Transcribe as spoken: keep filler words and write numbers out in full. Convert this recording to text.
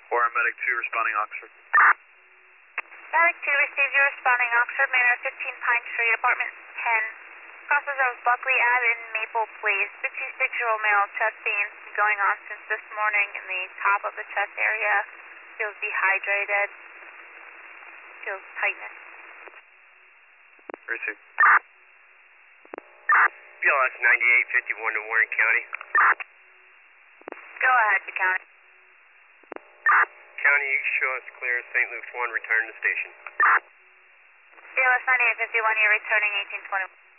Paramedic two responding Oxford. Medic two received your responding Oxford Manor, fifteen Pine Street, apartment ten. Crosses of Buckley Ave in Maple Place. fifty-six-year-old male, chest pains going on since this morning in the top of the chest area. Feels dehydrated. Feels tightness. Received. B L S ninety-eight fifty-one to Warren County. Go ahead, the county. County, you show us clear. Saint Luke's one, return to station. B L S ninety-eight fifty-one, you're returning eighteen twenty.